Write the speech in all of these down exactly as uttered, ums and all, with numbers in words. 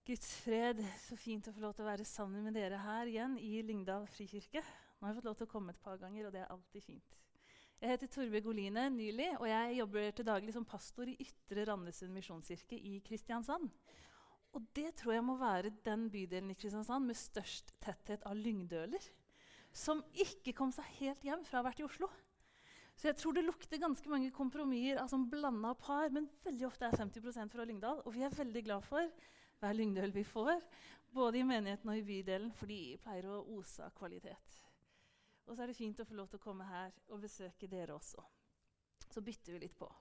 Guds fred, så fint å få lov til å være sammen med dere her igjen i Lyngdal Frikirke. Nå har jeg fått lov til å komme et par ganger, og det er alltid fint. Jeg heter Torbjørg Oline Nyli, og jeg jobber til daglig som pastor i Ytre Randesund Misjonskirke i Kristiansand. Og det tror jeg må være den bydelen i Kristiansand med størst tetthet av lyngdøler, som ikke kom seg helt hjem fra å ha vært i Oslo. Så jeg tror det lukter ganske mange kompromisser av sånn blandet par, men veldig ofte er femti prosent fra Lyngdal, og vi er veldig glad for hver lyngdøl vi får, både i menigheten og i bydelen, for de pleier å ose av kvalitet. Og så er det fint å få lov til å komme her og besøke dere også. Så bytter vi litt på.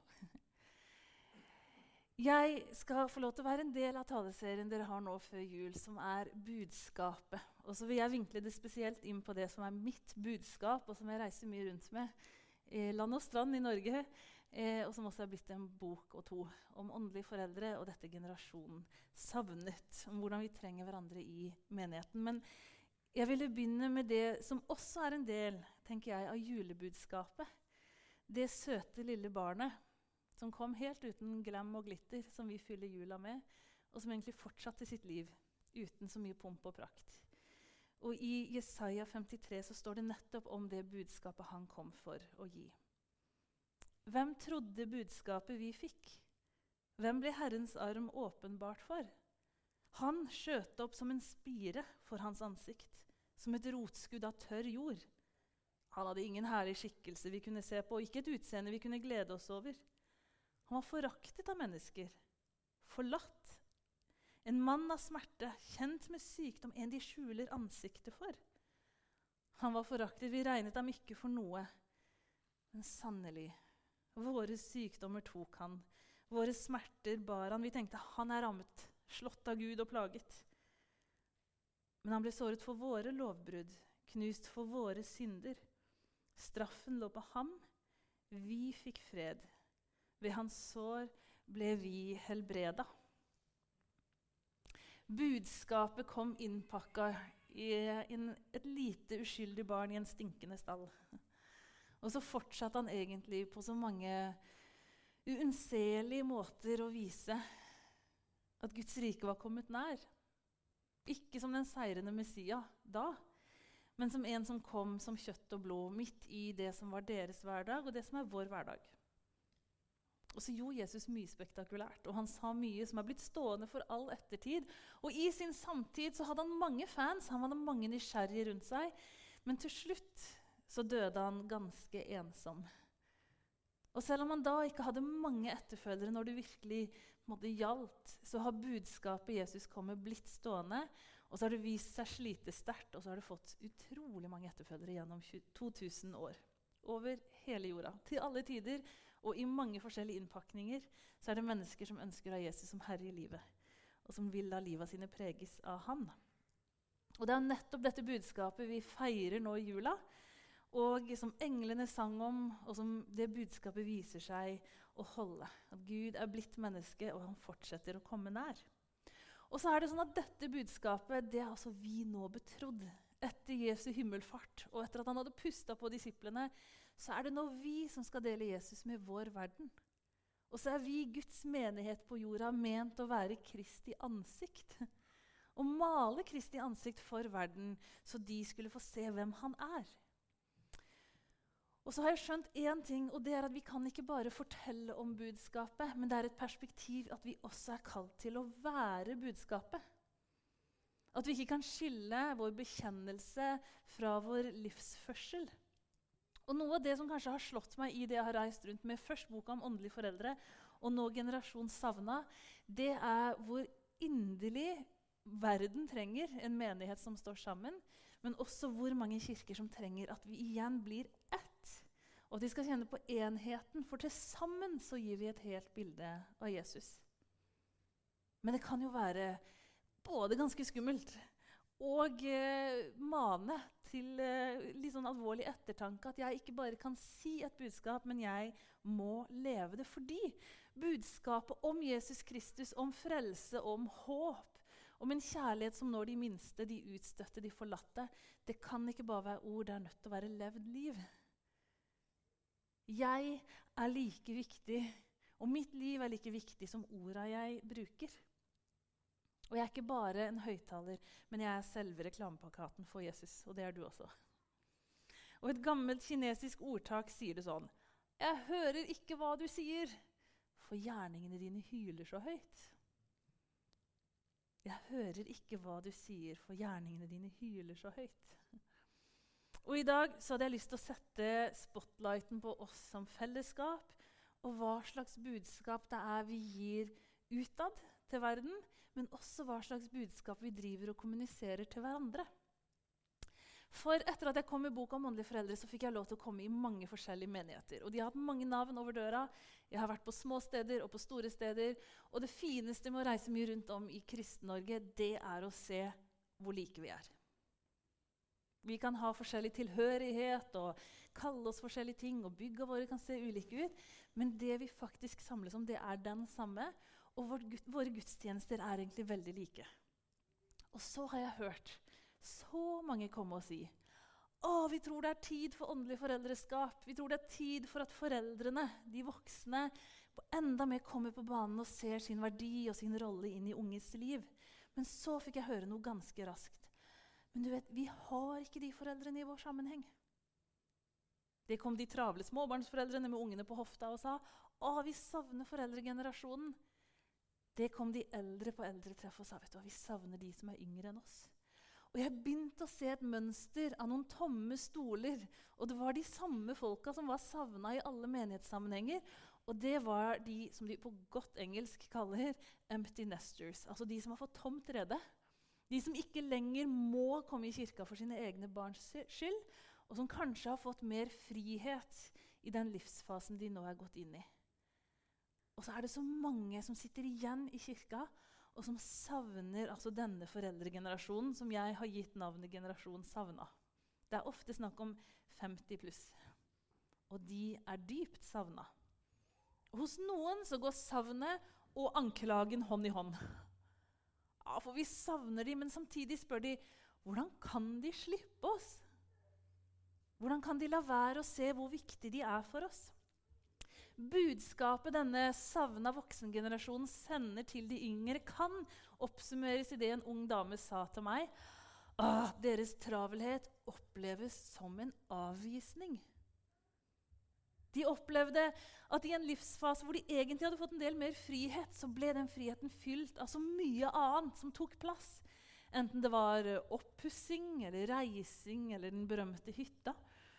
Jeg skal få lov til å være en del av taleserien dere har nå før jul, som er budskapet. Og så vil jeg vinkle det spesielt inn på det som er mitt budskap, og som jeg reiser mye rundt med i land og strand i Norge, eh, og som også er blitt en bok og to om åndelige foreldre og dette generasjonen savnet, om hvordan vi trenger hverandre i menigheten. Men jeg ville begynne med det som også er en del, tenker jeg, av julebudskapet. Det søte lille barnet som kom helt uten glam og glitter, som vi fyller jula med, og som egentlig fortsatte sitt liv uten så mye pomp og prakt. Og i Jesaja femtitre så står det nettopp om det budskapet han kom for å gi. Hvem trodde budskapet vi fikk? Hvem ble Herrens arm åpenbart for? Han skjøt opp som en spire for hans ansikt, som et rotskudd av tørr jord. Han hadde ingen herlig skikkelse vi kunne se på, og ikke et utseende vi kunne glede oss over. Han var foraktet av mennesker, forlatt. En mann av smerte, kjent med sykdom, en de skjuler ansiktet for. Han var foraktet, vi regnet ham ikke for noe. Men sannelig, våre sykdommer tok han, våre smerter bar han. Vi tenkte, han er rammet, slått av Gud og plaget. Men han ble såret for våre lovbrudd, knust for våre synder. Straffen lå på ham, vi fikk fred. Ved hans sår ble vi helbreda. Budskapet kom innpakka i en, et lite uskyldig barn i en stinkende stall. Og så fortsatte han egentlig på så mange unnselige måter å vise at Guds rike var kommet nær. Ikke som den seirende Messias da, men som en som kom som kjøtt og blod midt i det som var deres hverdag og det som er vår hverdag. Og så gjorde Jesus mye spektakulært, og han sa mye som er blitt stående for all ettertid. Og i sin samtid så hadde han mange fans, han hadde mange nysgjerrige rundt seg, men til slutt så døde han ganske ensom. Og selv om han da ikke hadde mange etterfølgere når det virkelig måtte gjaldt, så har budskapet Jesus kom med blitt stående, og så har det vist seg slitesterkt, og så har det fått utrolig mange etterfølgere gjennom to tusen år. Over hele jorda, til alle tider, og i mange forskjellige innpakninger, så er det mennesker som ønsker å ha Jesus som herre i livet, og som vil la livet sine preges av han. Og det er nettopp dette budskapet vi feirer nå i jula, og som englene sang om, og som det budskapet viser seg å holde. At Gud er blitt menneske, og han fortsetter å komme nær. Og så er det sånn at dette budskapet, det er altså vi nå betrodd. Etter Jesu himmelfart, og etter at han hadde pustet på disiplene, så er det nå vi som skal dele Jesus med vår verden. Og så er vi Guds menighet på jorda ment å være Kristi ansikt. Og male Kristi ansikt for verden, så de skulle få se hvem han er. Og så har jeg skjønt en ting, og det er at vi kan ikke bare fortelle om budskapet, men det er et perspektiv at vi også er kalt til å være budskapet. At vi ikke kan skille vår bekjennelse fra vår livsførsel. Og noe av det som kanskje har slått meg i det jeg har reist rundt med, først boka om åndelige foreldre, og nå generasjon savna, det er hvor inderlig verden trenger en menighet som står sammen, men også hvor mange kirker som trenger at vi igjen blir ett. Og at de skal kjenne på enheten, for til sammen så gir vi et helt bilde av Jesus. Men det kan jo være både ganske skummelt og eh, mane til eh, litt sånn alvorlig ettertanke at jeg ikke bare kan si et budskap, men jeg må leve det. Fordi budskapet om Jesus Kristus, om frelse, om håp, om en kjærlighet som når de minste, de utstøtte, de forlatte, det kan ikke bare være ord, det er nødt til å være levd liv. Jeg er like viktig, og mitt liv er like viktig som ordene jeg bruker. Og jeg er ikke bare en høyttaler, men jeg er selve reklameplakaten for Jesus, og det er du også. Og et gammelt kinesisk ordtak sier det sånn: «Jeg hører ikke hva du sier, for gjerningene dine hyler så høyt.» Jeg hører ikke hva du sier, for gjerningene dine hyler så høyt. Og i dag så hadde jeg lyst til å sette spotlighten på oss som fellesskap, og hva slags budskap det er vi gir utad til verden, men også hva slags budskap vi driver og kommuniserer til hverandre. For etter at jeg kom med boka om åndelige foreldre, så fikk jeg lov til å komme i mange forskjellige menigheter. Og de har hatt mange navn over døra. Jeg har vært på små steder og på store steder. Og det fineste med å reise mye rundt om i Kristen-Norge, det er å se hvor like vi er. Vi kan ha forskjellig tilhørighet og kalle oss forskjellige ting, og bygga våre kan se ulike ut. Men det vi faktisk samles om, det er den samme. Og vårt, våre gudstjenester er egentlig veldig like. Og så har jeg hørt så mange komme og si: «Å, vi tror det er tid for åndelig foreldreskap. Vi tror det er tid for at foreldrene, de voksne, på enda mer kommer på banen og ser sin verdi og sin rolle inn i unges liv.» Men så fikk jeg høre noe ganske raskt. Men du vet, vi har ikke de foreldrene i vår sammenheng. Det kom de travle småbarnsforeldrene med ungene på hofta og sa: «Å, vi savner foreldregenerasjonen.» Det kom de eldre på eldretreff og sa: «Vet du hva, vi savner de som er yngre enn oss.» Og jeg begynte å se et mønster av noen tomme stoler, og det var de samme folka som var savnet i alle menighetssammenhenger, og det var de som de på godt engelsk kaller empty nesters, altså de som har fått tomt rede. De som ikke lenger må komme i kirka for sine egne barns skyld, og som kanskje har fått mer frihet i den livsfasen de nå er gått inn i. Og så er det så mange som sitter igjen i kirka, og som savner altså denne foreldregenerasjonen som jeg har gitt navnet generasjon savna. Det er ofte snakk om femti pluss, og de er dypt savna. Og hos noen så går savnet og anklagen hånd i hånd. Ja, for vi savner de, men samtidig spør de: hvordan kan de slippe oss? Hvordan kan de la være å se hvor viktig de er for oss? Budskapet denne savna voksengenerasjonen sender til de yngre kan oppsummeres i det en ung dame sa til meg: «Åh, deres travelhet oppleves som en avvisning.» De opplevde at i en livsfase hvor de egentlig hadde fått en del mer frihet, så ble den friheten fylt av så mye annet som tok plass. Enten det var oppussing, eller reising, eller den berømte hytta.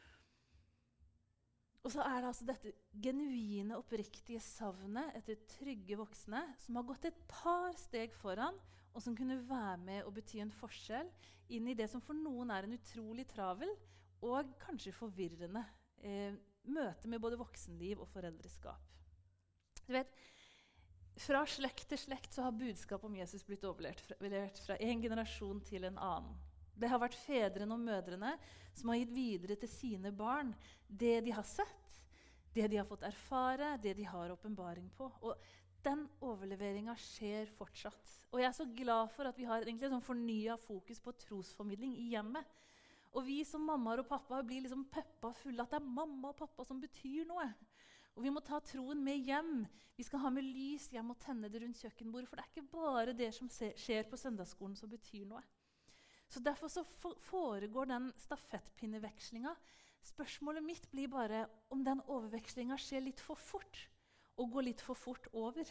Og så er det altså dette genuine, oppriktige savnet etter trygge voksne som har gått et par steg foran, og som kunne være med og bety en forskjell inn i det som for noen er en utrolig travel og kanskje forvirrende eh, møte med både voksenliv og foreldreskap. Du vet, fra slekt til slekt så har budskap om Jesus blitt overlevert fra, fra en generasjon til en annen. Det har vært fedrene og mødrene som har gitt videre til sine barn det de har sett, det de har fått erfare, det de har åpenbaring på. Og den overleveringen skjer fortsatt. Og jeg er så glad for at vi har egentlig sånn fornyet fokus på trosformidling i hjemmet. Og vi som mammaer og pappaer blir liksom peppa fulle at det er mamma og pappa som betyr noe. Og vi må ta troen med hjem. Vi skal ha med lys hjem og tenne det rundt kjøkkenbordet, for det er ikke bare det som skjer på søndagsskolen som betyr noe. Så derfor så foregår den stafettpinnevekslinga. Spørsmålet mitt blir bare om den overvekslinga skjer litt for fort, og går litt for fort over.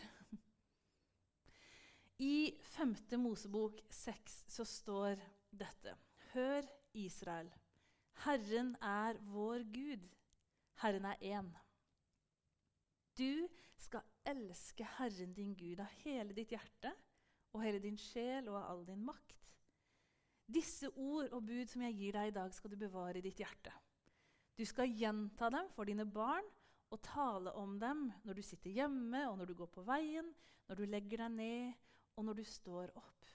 I femte Mosebok seks så står dette: «Hør, Israel, Herren er vår Gud, Herren er én. Du skal elske Herren din Gud av hele ditt hjerte, og hele din sjel og av all din makt. Disse ord og bud som jeg gir deg i dag skal du bevare i ditt hjerte. Du skal gjenta dem for dine barn og tale om dem når du sitter hjemme og når du går på veien, når du legger deg ned og når du står opp.»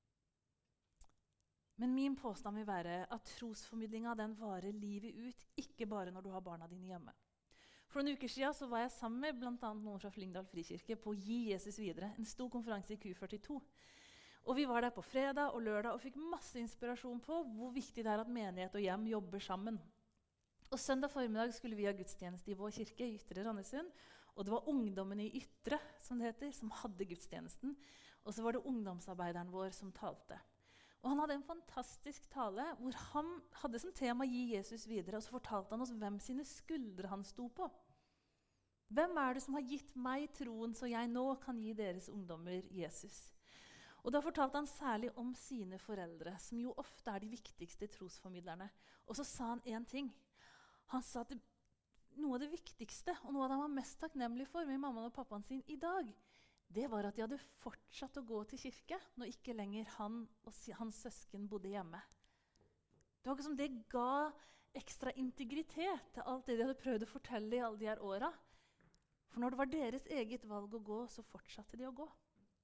Men min påstand vil være at trosformidlinga den varer livet ut, ikke bare når du har barna dine hjemme. For noen uker siden så var jeg sammen med blant annet noen fra Flyngdal Frikirke på Gi Jesus videre, en stor konferanse i Q førtito. Og vi var der på fredag og lørdag og fikk masse inspirasjon på hvor viktig det er at menighet og hjem jobber sammen. Og søndag formiddag skulle vi ha gudstjeneste i vår kirke i Ytre Randesund, Og det var ungdommen i Ytre, som det heter, som hadde gudstjenesten. Og så var det ungdomsarbeideren vår som talte. Og han hadde en fantastisk tale hvor han hadde som tema gi Jesus videre, og så fortalte han oss hvem sine skuldre han sto på. Hvem er det som har gitt meg troen så jeg nå kan gi deres ungdommer Jesus? Og da fortalte han særlig om sine foreldre, som jo ofte er de viktigste trosformidlerne. Og så sa han en ting. Han sa at det, noe av det viktigste, og noe av det han var mest takknemlig for med mammaen og pappaen sin i dag, det var at de hadde fortsatt å gå til kirke når ikke lenger han og hans søsken bodde hjemme. Det var ikke som det ga ekstra integritet til alt det de hadde prøvd å fortelle i alle de her åra. For når det var deres eget valg å gå, så fortsatte de å gå.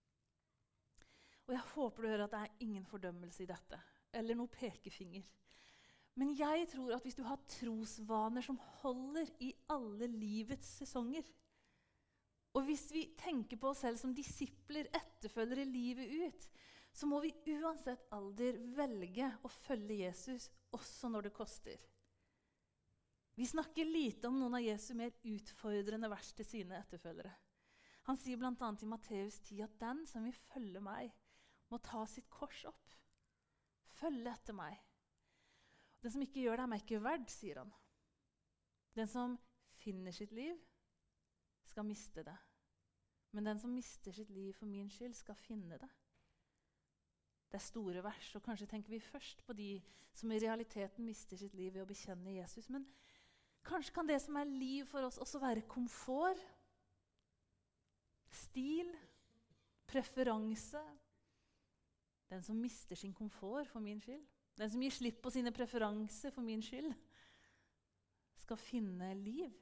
Og jeg håper du hører at det er ingen fordømmelse i dette, eller noe pekefinger. Men jeg tror at hvis du har trosvaner som holder i alle livets sesonger, og hvis vi tenker på oss selv som disipler, etterfølgere livet ut, så må vi uansett alder velge å følge Jesus også når det koster. Vi snakker lite om noen av Jesu mer utfordrende vers til sine etterfølgere. Han sier blant annet i Matteus ti at den som vil følge meg, må ta sitt kors opp. Følge etter meg. Den som ikke gjør det, er meg ikke verd, sier han. Den som finner sitt liv, skal miste det. Men den som mister sitt liv for min skyld, skal finne det. Det er store vers, og kanskje tenker vi først på de som i realiteten mister sitt liv ved å bekjenne Jesus. Men kanskje kan det som er liv for oss også være komfort, stil, preferanse. Den som mister sin komfort for min skyld, den som gir slipp på sine preferanser for min skyld, skal finne liv.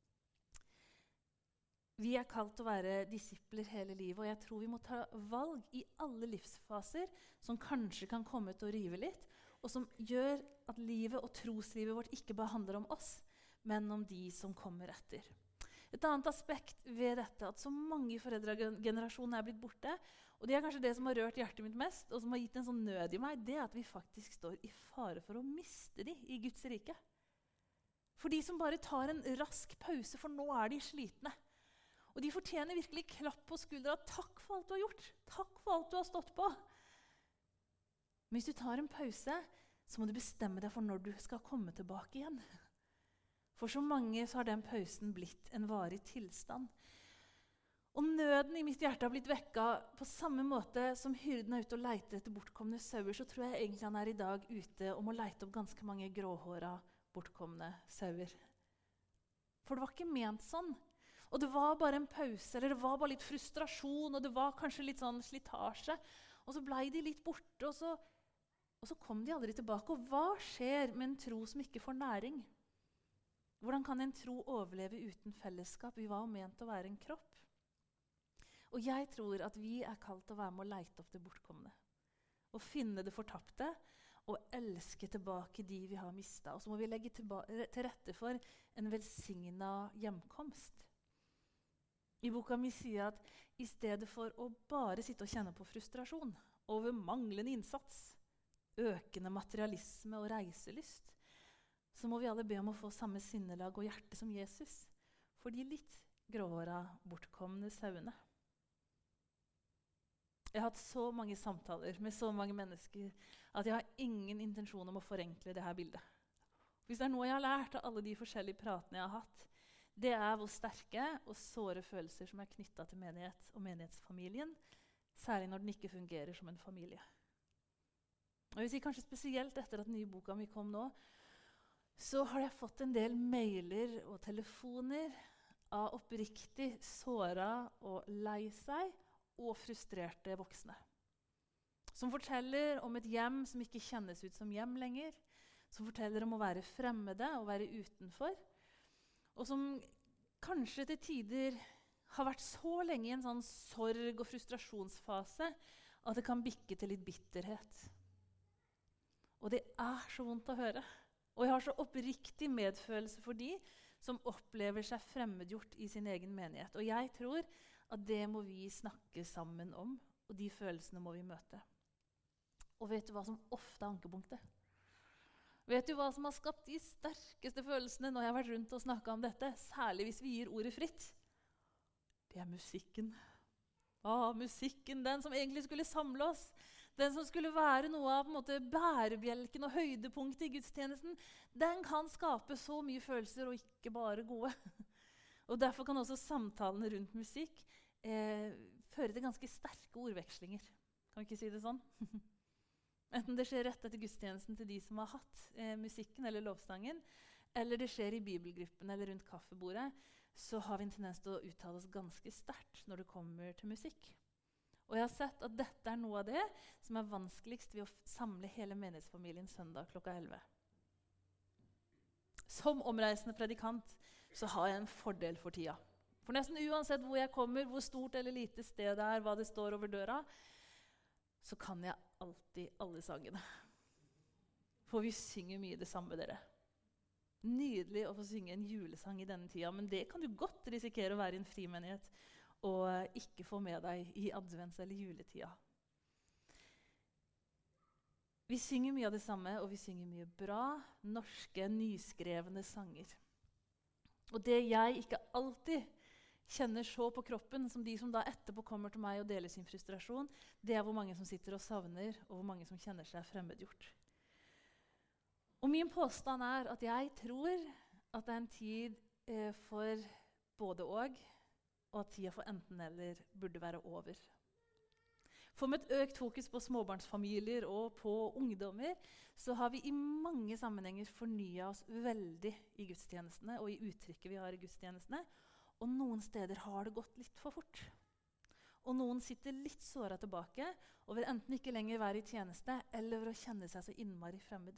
Vi er kalt til å være disipler hele livet, og jeg tror vi må ta valg i alle livsfaser som kanskje kan komme til å rive litt, og som gjør at livet og troslivet vårt ikke bare handler om oss, men om de som kommer etter. Et annet aspekt ved dette, at så mange i foreldregenerasjonen er blitt borte, og det er kanskje det som har rørt hjertet mitt mest, og som har gitt en sånn nød i meg, det er at vi faktisk står i fare for å miste de i Guds rike. For de som bare tar en rask pause, for nå er de slitne. Og de fortjener virkelig klapp på skuldra. Takk for alt du har gjort. Takk for alt du har stått på. Men hvis du tar en pause, så må du bestemme deg for når du skal komme tilbake igjen. For så mange så har den pausen blitt en varig tilstand. Og nøden i mitt hjerte har blitt vekka på samme måte som hyrden er ute og leiter etter bortkomne sauer, så tror jeg egentlig han er i dag ute og må leite opp ganske mange gråhåra bortkomne sauer. For det var ikke ment sånn. Og det var bare en pause, eller det var bare litt frustrasjon, og det var kanskje litt sånn slitasje. Og så ble de litt borte, og så, og så kom de aldri tilbake. Og hva skjer med en tro som ikke får næring? Hvordan kan en tro overleve uten fellesskap? Vi var ment å være en kropp. Og jeg tror at vi er kalt til å være med å leite opp det bortkomne. Og finne det fortapte, og elske tilbake de vi har mistet. Og så må vi legge tilba- til rette for en velsignet hjemkomst. I boka mi sier at i stedet for å bare sitte og kjenne på frustrasjon over manglende innsats, økende materialisme og reiselyst, så må vi alle be om å få samme sinnelag og hjerte som Jesus for de litt gråhåra, bortkomne sauene. Jeg har hatt så mange samtaler med så mange mennesker at jeg har ingen intensjon om å forenkle det her bildet. Hvis det er noe jeg har lært av alle de forskjellige pratene jeg har hatt, det er hvor sterke og såre følelser som er knyttet til menighet og menighetsfamilien, særlig når den ikke fungerer som en familie. Og jeg vil si kanskje spesielt etter at den nye boka mi kom nå, så har jeg fått en del mailer og telefoner av oppriktig såra og lei seg og frustrerte voksne. Som forteller om et hjem som ikke kjennes ut som hjem lenger, som forteller om å være fremmede og være utenfor, og som kanskje til tider har vært så lenge i en sånn sorg- og frustrasjonsfase at det kan bikke til litt bitterhet. Og det er så vondt å høre. Og jeg har så oppriktig medfølelse for de som opplever seg fremmedgjort i sin egen menighet. Og jeg tror at det må vi snakke sammen om, og de følelsene må vi møte. Og vet du hva som ofte er ankepunktet? Vet du hva som har skapt de sterkeste følelsene når jeg har vært rundt og snakket om dette? Særlig hvis vi gir ordet fritt. det er musikken. Ah, musikken, den som egentlig skulle samle oss. Den som skulle være noe av på en måte, bærebjelken og høydepunktet i gudstjenesten. Den kan skape så mye følelser, og ikke bare gode. Og derfor kan også samtalene rundt musikk eh, føre til ganske sterke ordvekslinger. Kan vi ikke si det sånn? Enten det skjer rett etter gudstjenesten til de som har hatt eh, musikken eller lovsangen, eller det skjer i bibelgruppen eller rundt kaffebordet, så har vi en tendens til å uttale oss ganske sterkt når det kommer til musikk. Og jeg har sett at dette er noe av det som er vanskeligst ved å samle hele menighetsfamilien søndag klokka elleve. Som omreisende predikant så har jeg en fordel for tida. For nesten uansett hvor jeg kommer, hvor stort eller lite sted det er, hva det står over døra, så kan jeg alltid alle sangene. For vi synger mye det samme, dere. Nydelig å få synge en julesang i denne tida, men det kan du godt risikere å være i en frimenighet og ikke få med deg i advents- eller juletida. Vi synger mye av det samme, og vi synger mye bra, norske, nyskrevne sanger. Og det jeg ikke alltid kjenner så på kroppen, som de som da etterpå kommer til meg og deler sin frustrasjon, det er hvor mange som sitter og savner, og hvor mange som kjenner seg fremmedgjort. Og min påstand er at jeg tror at det er en tid eh, for både og, og at tida for enten eller burde være over. For med et økt fokus på småbarnsfamilier og på ungdommer, så har vi i mange sammenhenger fornyet oss veldig i gudstjenestene og i uttrykket vi har i gudstjenestene. Og noen steder har det gått litt for fort. Og noen sitter litt såret tilbake og vil enten ikke lenger være i tjeneste eller å kjenne seg så innmari fremmed.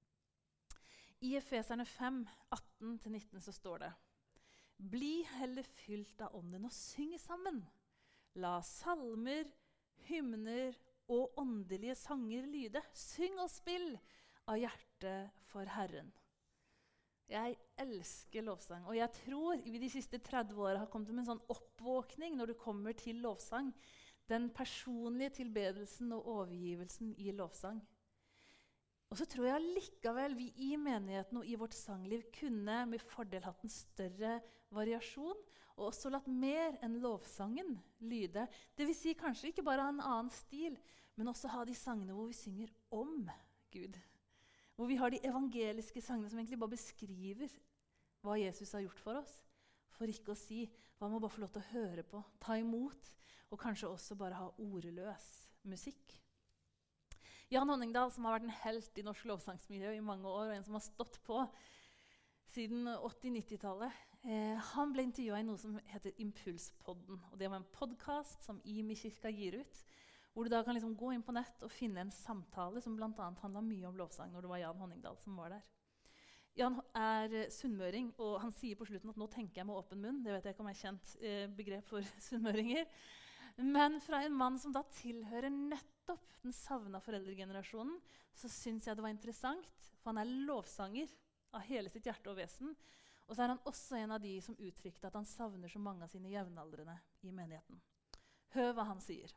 I Efeserne fem, atten til nitten så står det: Bli heller fylt av ånden og syng sammen. La salmer, hymner og åndelige sanger lyde. Syng og spill av hjertet for Herren. Jeg elsker lovsang, og jeg tror vi de siste tretti årene har kommet med en sånn oppvåkning når det kommer til lovsang. Den personlige tilbedelsen og overgivelsen i lovsang. Og så tror jeg likevel vi i menigheten og i vårt sangliv kunne med fordel hatt en større variasjon, og også latt mer enn lovsangen lyde. Det vil si kanskje ikke bare ha en annen stil, men også ha de sangene hvor vi synger om Gud. Hvor vi har de evangeliske sangene som egentlig bare beskriver hva Jesus har gjort for oss. For ikke å si hva man bare får lov til å høre på, ta imot, og kanskje også bare ha ordløs musikk. Jan Honningdal, som har vært en helt i norsk lovsangsmiljø i mange år, og en som har stått på siden åtti-nittitallet, eh, han ble intervjuet i noe som heter Impulspodden. Og det var en podcast som Imi-kirka gir ut, hvor du da kan liksom gå inn på nett og finne en samtale som blant annet handlet mye om lovsang, når det var Jan Honningdal som var der. Jan er sunnmøring, og han sier på slutten at nå tenker jeg med åpen munn. Det vet jeg ikke om er kjent eh, begrep for sunnmøringer. Men fra en mann som da tilhører nettopp den savna foreldregenerasjonen, så syns jeg det var interessant, for han er lovsanger av hele sitt hjerte og vesen. Og så er han også en av de som uttrykte at han savner så mange av sine jevnaldrende i menigheten. Hør hva han sier.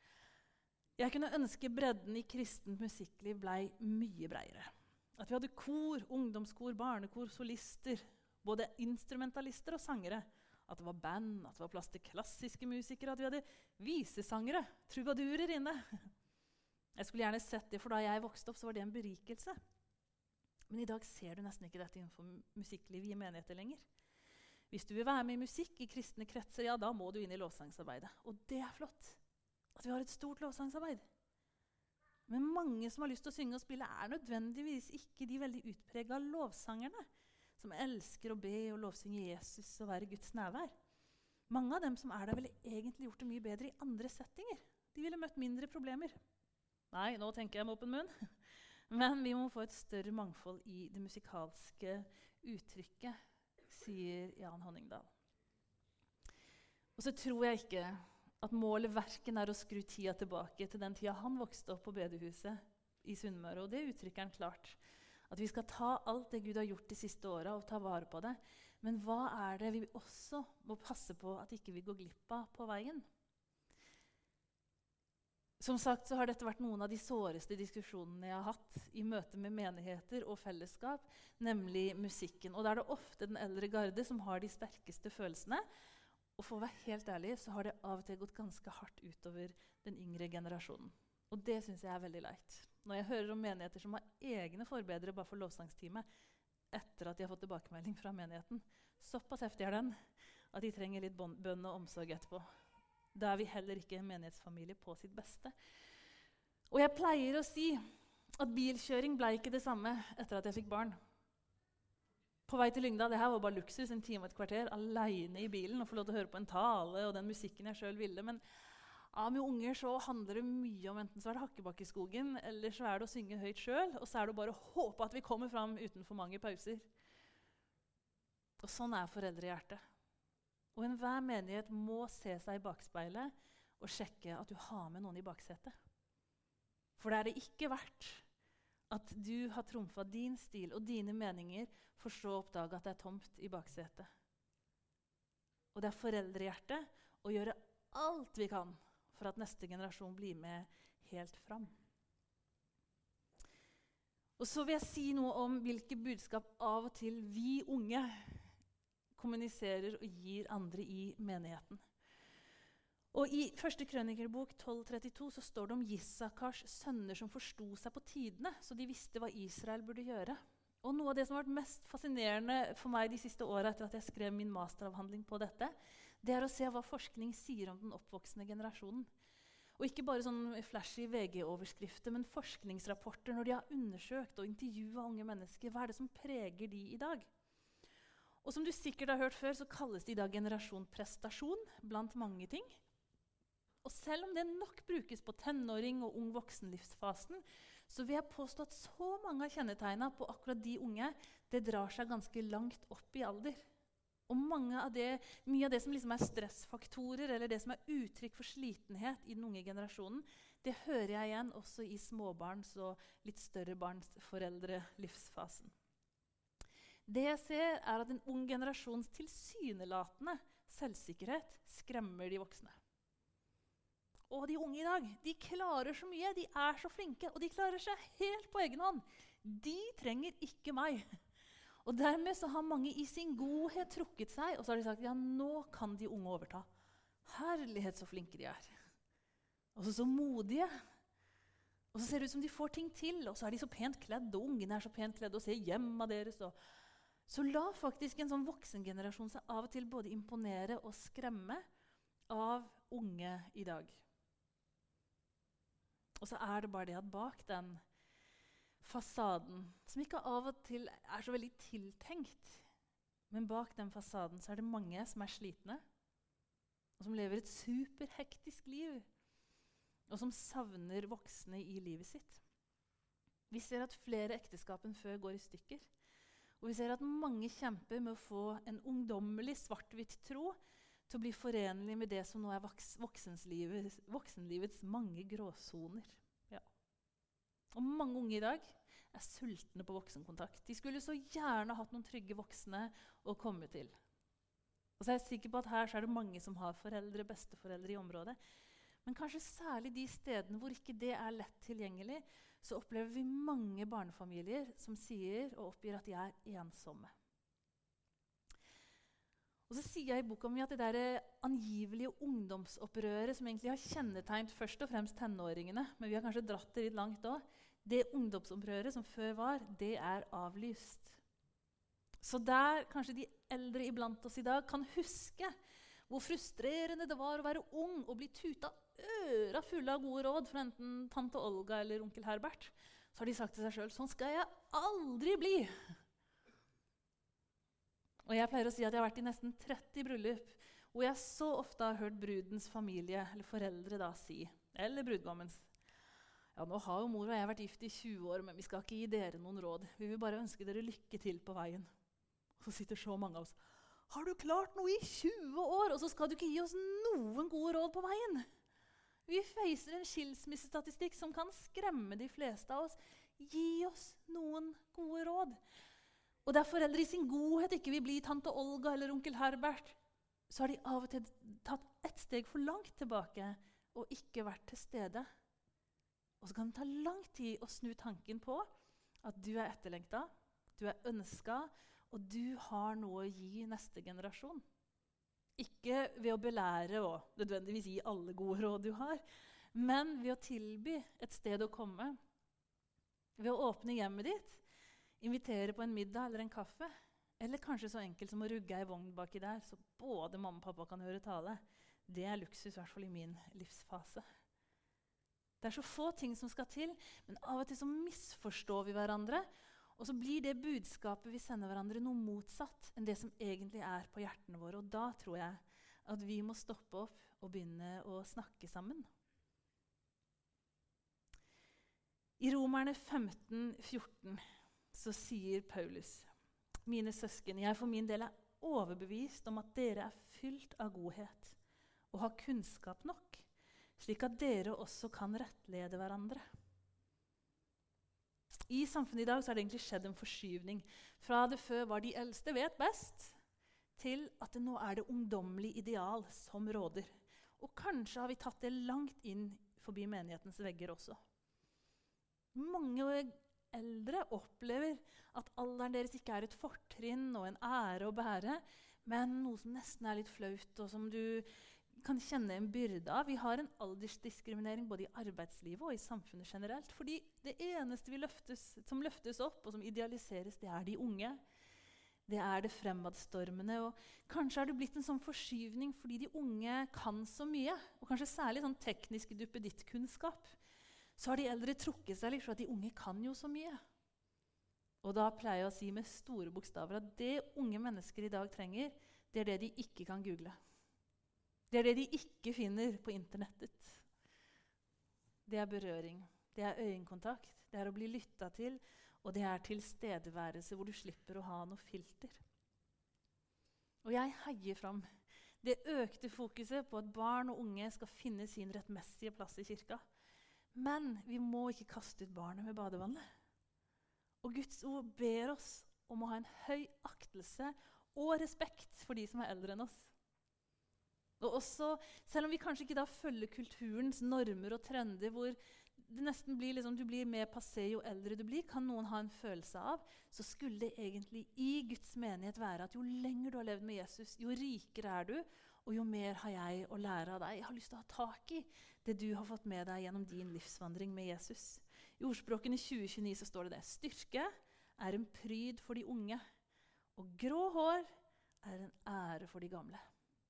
Jeg kunne ønske bredden i kristent musikkliv blei mye breiere. At vi hadde kor, ungdomskor, barnekor, solister, både instrumentalister og sangere. At det var band, at det var plass til klassiske musikere, at vi hadde visesangere, trubadurer inne. Jeg skulle gjerne sett det, for da jeg vokste opp, så var det en berikelse. Men i dag ser du nesten ikke dette innenfor musikkliv i menigheter lenger. Hvis du vil være med i musikk i kristne kretser, ja, da må du inn i lovsangsarbeidet. Og det er flott, at vi har et stort lovsangsarbeid. Men mange som har lyst til å synge og spille er nødvendigvis ikke de veldig utpregede lovsangerne, som elsker å be og lovsynge Jesus og være Guds nærvær. Mange av dem som er der ville egentlig gjort det mye bedre i andre settinger. De ville møtt mindre problemer. Nei, nå tenker jeg med åpen munn. Men vi må få et større mangfold i det musikalske uttrykket, sier Jan Honningdal. Og så tror jeg ikke at målet verken er å skru tida tilbake til den tida han vokste opp på bedehuset i Sunnmøre, og det uttrykker han klart. At vi skal ta alt det Gud har gjort de siste årene og ta vare på det. Men hva er det vi også må passe på at ikke vi går glipp av på veien? Som sagt så har dette vært noen av de såreste diskusjonene jeg har hatt i møte med menigheter og fellesskap, nemlig musikken. Og da er det ofte den eldre garde som har de sterkeste følelsene, Og for å være helt ærlig, så har det av og til gått ganske hardt utover den yngre generasjonen. Og det synes jeg er veldig leit. Når jeg hører om menigheter som har egne forbedere bare for lovsangstime, etter at de har fått tilbakemelding fra menigheten, såpass heftig er den, at de trenger litt bønn og omsorg etterpå. Da er vi heller ikke en menighetsfamilie på sitt beste. Og jeg pleier å si at bilkjøring ble ikke det samme etter at jeg fikk barn. På vei til Lyngdal, det her var bare luksus, en time og et kvarter, alene i bilen, og få lov til å høre på en tale og den musikken jeg selv ville. Men ja, med unger så handler det mye om enten så er det Hakkebakkeskogen, eller så er det å synge høyt selv, og så er det bare å håpe at vi kommer fram uten for mange pauser. Og sånn er foreldrehjertet. Og enhver menighet må se seg i bakspeilet og sjekke at du har med noen i baksetet. For det er det ikke verdt at du har trumfet din stil og dine meninger for så å oppdage at det er tomt i baksetet. Og det er foreldrehjertet å gjøre alt vi kan for at neste generasjon blir med helt fram. Og så vil jeg si noe om hvilke budskap av og til vi unge kommuniserer og gir andre i menigheten. Og I første krønikerbok tolv trettito så står det om Issakars sønner som forsto seg på tidene, så de visste hva Israel burde gjøre. Og noe av det som har vært mest fascinerende for meg de siste årene etter at jeg skrev min masteravhandling på dette, det er å se hva forskning sier om den oppvoksende generasjonen. Og ikke bare sånn flashy V G-overskrifter, men forskningsrapporter når de har undersøkt og intervjuet unge mennesker. Hva er det som preger de i dag? Og som du sikkert har hørt før, så kalles det i dag generasjon prestasjon blant mange ting. Og selv om det nok brukes på tenåring og ung voksenlivsfasen, så vil jeg påstå at så mange av kjennetegnene på akkurat de unge, det drar seg ganske langt opp i alder. Og mange av det, mye av det som liksom er stressfaktorer, eller det som er uttrykk for slitenhet i den unge generasjonen, det hører jeg igjen også i småbarns og litt større barns foreldre-livsfasen. Det jeg ser er at en ung generasjons tilsynelatende selvsikkerhet skremmer de voksne. Og de unge i dag, de klarer så mye, de er så flinke, og de klarer seg helt på egen hånd. De trenger ikke meg. Og dermed så har mange i sin godhet trukket seg, og så har de sagt, ja, nå kan de unge overta. Herlighet så flinke de er. Og så så modige. Og så ser det ut som de får ting til, og så er de så pent kledd, og ungene er så pent kledd, og ser hjemmet deres. Og så la faktisk en sånn voksengenerasjon seg av og til både imponere og skremme av unge i dag. Og så er det bare det at bak den fasaden, som ikke av og til er så veldig tiltenkt, men bak den fasaden så er det mange som er slitne, og som lever et superhektisk liv, og som savner voksne i livet sitt. Vi ser at flere ekteskap enn før går i stykker, og vi ser at mange kjemper med å få en ungdommelig svart-hvitt tro til å bli forenlig med det som nå er voks, voksenlivets, voksenlivets mange gråsoner. Ja. Og mange unge i dag er sultne på voksenkontakt. De skulle så gjerne hatt noen trygge voksne å komme til. Og så er jeg sikker på at her så er det mange som har foreldre, besteforeldre i området. Men kanskje særlig de stedene hvor ikke det er lett tilgjengelig, så opplever vi mange barnefamilier som sier og oppgir at de er ensomme. Og så sier jeg i boka mi at det der angivelige ungdomsopprøret som egentlig har kjennetegnet først og fremst tenåringene, men vi har kanskje dratt det litt langt da, det ungdomsopprøret som før var, det er avlyst. Så der kanskje de eldre iblant oss i dag kan huske hvor frustrerende det var å være ung og bli tuta øra fulle av gode råd fra enten tante Olga eller onkel Herbert, så har de sagt til seg selv, sånn skal jeg aldri bli. Og jeg pleier å si at jeg har vært i nesten tretti bryllup, hvor jeg så ofte har hørt brudens familie, eller foreldre da si, eller brudgommens, ja, nå har jo mor og jeg vært gift i tjue år, men vi skal ikke gi dere noen råd. Vi vil bare ønske dere lykke til på veien. Og så sitter så mange av oss, har du klart noe i tjue år, og så skal du ikke gi oss noen gode råd på veien? Vi facer en skilsmissestatistikk som kan skremme de fleste av oss. Gi oss noen gode råd. Og der foreldre i sin godhet ikke vil bli tante Olga eller onkel Herbert, så har de av og til tatt ett steg for langt tilbake og ikke vært til stede. Og så kan det ta lang tid å snu tanken på at du er etterlengtet, du er ønsket, og du har noe å gi neste generasjon. Ikke ved å belære og nødvendigvis gi alle gode råd du har, men ved å tilby et sted å komme. Ved å åpne hjemmet ditt, invitere på en middag eller en kaffe, eller kanskje så enkelt som å rugge ei vogn baki der, så både mamma og pappa kan høre tale. Det er luksus, i hvert fall i min livsfase. Det er så få ting som skal til, men av og til så misforstår vi hverandre, og så blir det budskapet vi sender hverandre noe motsatt enn det som egentlig er på hjertene våre. Og da tror jeg at vi må stoppe opp og begynne å snakke sammen. I Romerne femten fjorten så sier Paulus: Mine søsken, jeg for min del er overbevist om at dere er fylt av godhet og har kunnskap nok, slik at dere også kan rettlede hverandre. I samfunnet i dag så har det egentlig skjedd en forskyvning fra det før var de eldste vet best, til at det nå er det ungdommelige ideal som råder. Og kanskje har vi tatt det langt inn forbi menighetens vegger også. Mange eldre opplever at alderen deres ikke er et fortrinn og en ære å bære, men noe som nesten er litt flaut, og som du kan kjenne en byrde av. Vi har en aldersdiskriminering både i arbeidslivet og i samfunnet generelt, fordi det eneste vi løftes, som løftes opp og som idealiseres, det er de unge. Det er det fremadstormende, og kanskje har det blitt en sånn forskyvning fordi de unge kan så mye, og kanskje særlig sånn teknisk duppeditt-kunnskap. Så har de eldre trukket seg litt for at de unge kan jo så mye. Og da pleier jeg å si med store bokstaver at det unge mennesker i dag trenger, det er det de ikke kan google. Det er det de ikke finner på internettet. Det er berøring, det er øyekontakt, det er å bli lyttet til, og det er tilstedeværelse hvor du slipper å ha noe filter. Og jeg heier fram det økte fokuset på at barn og unge skal finne sin rettmessige plass i kirka. Men vi må ikke kaste ut barnet med badevannet. Og Guds ord ber oss om å ha en høy aktelse og respekt for de som er eldre enn oss. Og også, selv om vi kanskje ikke da følger kulturens normer og trender, hvor det nesten blir liksom, du blir mer passé jo eldre du blir, kan noen ha en følelse av, så skulle det egentlig i Guds menighet være at jo lenger du har levd med Jesus, jo rikere er du, og jo mer har jeg å lære av deg. Jeg har lyst til å ha tak i det du har fått med deg gjennom din livsvandring med Jesus. I ordspråkene tjue tjueni så står det det. Styrke er en pryd for de unge, og grå hår er en ære for de gamle.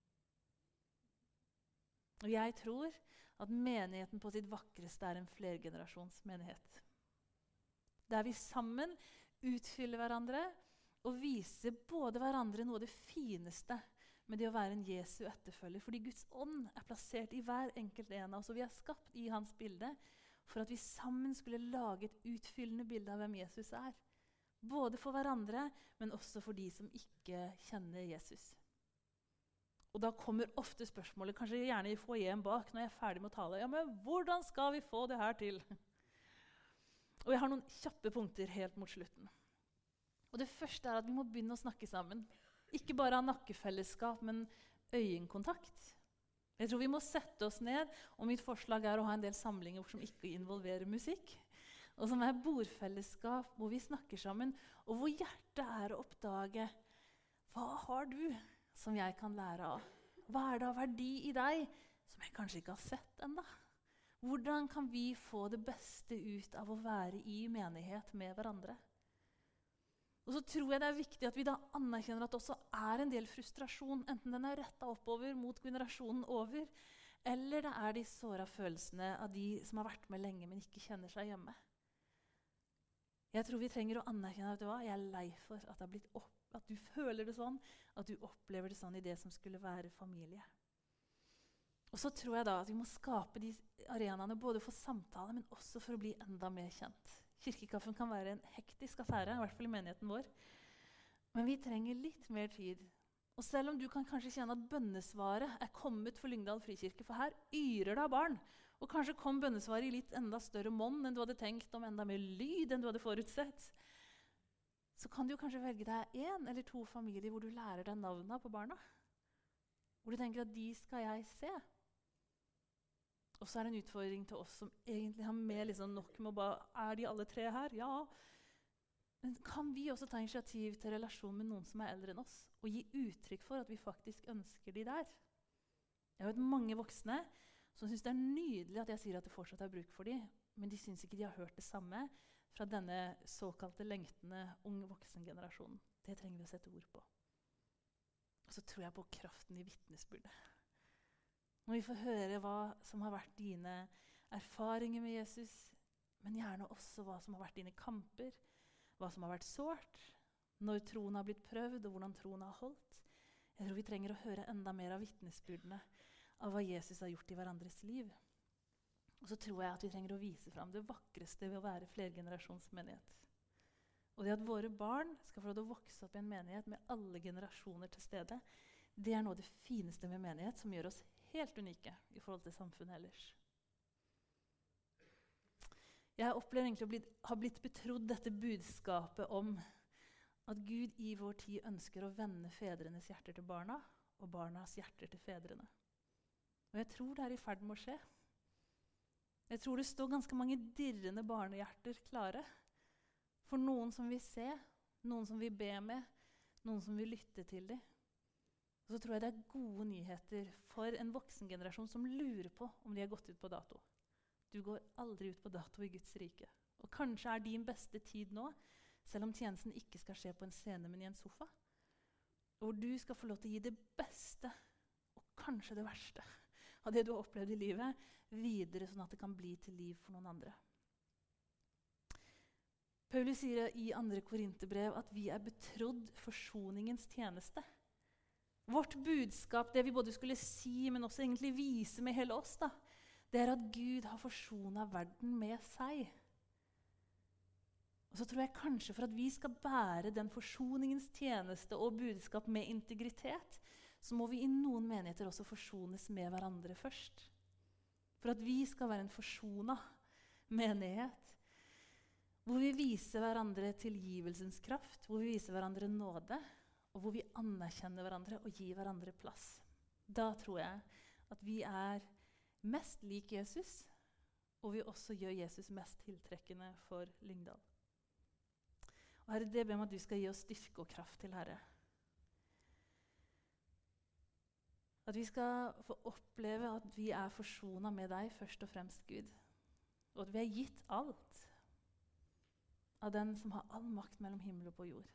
Og jeg tror at menigheten på sitt vakreste er en flergenerasjonsmenighet. Der vi sammen utfyller hverandre og viser både hverandre noe av det fineste med det å være en Jesu etterfølger. Fordi Guds ånd er plassert i hver enkelt en av oss, og vi er skapt i hans bilde for at vi sammen skulle lage et utfyllende bilde av hvem Jesus er. Både for hverandre, men også for de som ikke kjenner Jesus. Og da kommer ofte spørsmålet, kanskje gjerne i foajeen bak når jeg er ferdig med å tale, ja, men hvordan skal vi få det her til? Og jeg har noen kjappe punkter helt mot slutten. Og det første er at vi må begynne å snakke sammen. Ikke bare ha nakkefellesskap, men øyekontakt. Jeg tror vi må sette oss ned, og mitt forslag er å ha en del samlinger som ikke involverer musikk, og som er bordfellesskap, hvor vi snakker sammen, og hvor hjertet er å oppdage, hva har du som jeg kan lære av? Hva er det av verdi i deg som jeg kanskje ikke har sett enda? Hvordan kan vi få det beste ut av å være i menighet med hverandre? Og så tror jeg det er viktig at vi da anerkjenner at det også er en del frustrasjon, enten den er rettet oppover mot generasjonen over, eller det er de såra følelsene av de som har vært med lenge, men ikke kjenner seg hjemme. Jeg tror vi trenger å anerkjenne at jeg er lei for at det har blitt opp, at du føler det sånn, at du opplever det sånn i det som skulle være familie. Og så tror jeg da at vi må skape de arenaene både for samtale, men også for å bli enda mer kjent. Kirkekaffen kan være en hektisk affære, i hvert fall i menigheten vår. Men vi trenger litt mer tid. Og selv om du kan kanskje kjenne at bønnesvaret er kommet for Lyngdal Frikirke, for her yrer det av barn, og kanskje kom bønnesvaret i litt enda større monn enn du hadde tenkt, om enda mer lyd enn du hadde forutsett, så kan du kanskje velge deg en eller to familier hvor du lærer deg navnene på barna. Hvor du tenker at de skal jeg se. Og så er det en utfordring til oss som egentlig har med liksom nok med å bare, er de alle tre her? Ja. Men kan vi også ta initiativ til relasjon med noen som er eldre enn oss, og gi uttrykk for at vi faktisk ønsker de der? Jeg har hørt mange voksne som synes det er nydelig at jeg sier at det fortsatt er bruk for dem, men de synes ikke de har hørt det samme fra denne såkalte lengtende unge voksengenerasjonen. Det trenger vi å sette ord på. Og så tror jeg på kraften i vitnesbyrdet. Når vi får høre hva som har vært dine erfaringer med Jesus, men gjerne også hva som har vært dine kamper, hva som har vært sårt, når troen har blitt prøvd, og hvordan troen har holdt. Jeg tror vi trenger å høre enda mer av vitnesbyrdene av hva Jesus har gjort i hverandres liv. Og så tror jeg at vi trenger å vise fram det vakreste ved å være flergenerasjonsmenighet. Og det at våre barn skal få lov til å vokse opp i en menighet med alle generasjoner til stede, det er noe av det fineste med menighet som gjør oss helt unike i forhold til samfunnet ellers. Jeg opplever egentlig å bli, ha blitt betrodd dette budskapet om at Gud i vår tid ønsker å vende fedrenes hjerter til barna, og barnas hjerter til fedrene. Og jeg tror det er i ferd med å skje. Jeg tror det står ganske mange dirrende barnehjerter klare. For noen som vil se, noen som vil be med, noen som vil lytte til dem. Og så tror jeg det er gode nyheter for en voksengenerasjon som lurer på om de har gått ut på dato. Du går aldri ut på dato i Guds rike. Og kanskje er din beste tid nå, selv om tjenesten ikke skal skje på en scene, men i en sofa. Hvor du skal få lov til å gi det beste, og kanskje det verste, av det du har opplevd i livet, videre sånn at det kan bli til liv for noen andre. Paulus sier i andre Korinterbrev at vi er betrodd forsoningens tjeneste. Vårt budskap, det vi både skulle si, men også egentlig vise med hele oss, da, det er at Gud har forsonet verden med seg. Og så tror jeg kanskje for at vi skal bære den forsoningens tjeneste og budskap med integritet, så må vi i noen menigheter også forsones med hverandre først. For at vi skal være en forsonet menighet, hvor vi viser hverandre tilgivelsens kraft, hvor vi viser hverandre nåde, og hvor vi anerkjenner hverandre og gir hverandre plass. Da tror jeg at vi er mest lik Jesus, og vi også gjør Jesus mest tiltrekkende for Lyngdal. Og Herre, det ber jeg om at du skal gi oss styrke og kraft til, Herre. At vi skal få oppleve at vi er forsonet med deg, først og fremst Gud. Og at vi er gitt alt av den som har all makt mellom himmel og på jord.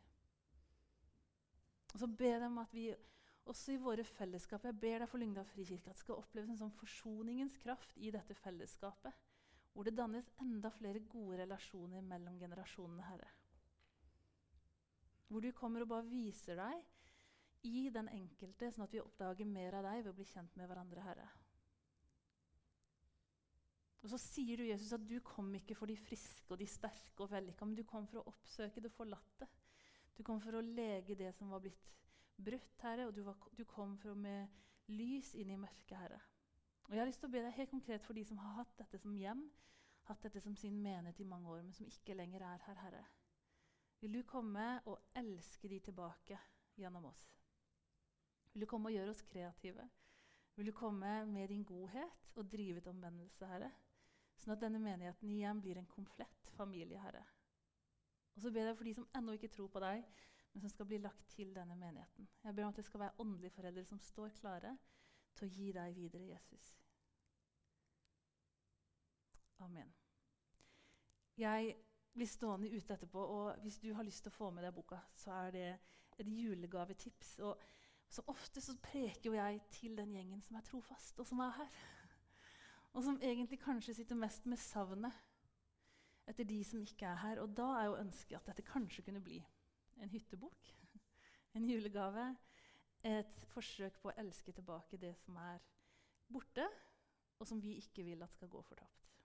Og så ber jeg om at vi også i våre fellesskap, jeg ber deg for Lyngdal Frikirke, at det skal oppleves en sånn forsoningens kraft i dette fellesskapet, hvor det dannes enda flere gode relasjoner mellom generasjonene, Herre. Hvor du kommer og bare viser deg i den enkelte, sånn at vi oppdager mer av deg ved å bli kjent med hverandre, Herre. Og så sier du, Jesus, at du kom ikke for de friske og de sterke og vellykka, men du kom for å oppsøke det forlatte. Du kom for å lege det som var blitt brutt, Herre, og du, var, du kom for å med lys inn i mørket, Herre. Og jeg har lyst til å be deg helt konkret for de som har hatt dette som hjem, hatt dette som sin menighet i mange år, men som ikke lenger er her, Herre. Vil du komme og elske de tilbake gjennom oss? Vil du komme og gjøre oss kreative? Vil du komme med din godhet og drive til omvendelse, Herre? Sånn at denne menigheten igjen blir en komplett familie, Herre. Og så ber jeg for de som ennå ikke tror på deg, men som skal bli lagt til denne menigheten. Jeg ber om at det skal være åndelige foreldre som står klare til å gi deg videre, Jesus. Amen. Jeg blir stående ute etterpå, og hvis du har lyst til å få med deg boka, så er det et julegavetips. Og som ofte så preker jo jeg til den gjengen som er trofast, og som er her. Og som egentlig kanskje sitter mest med savnet etter de som ikke er her. Og da er jo ønsket at dette kanskje kunne bli en hyttebok, en julegave, et forsøk på å elske tilbake det som er borte, og som vi ikke vil at skal gå fortapt.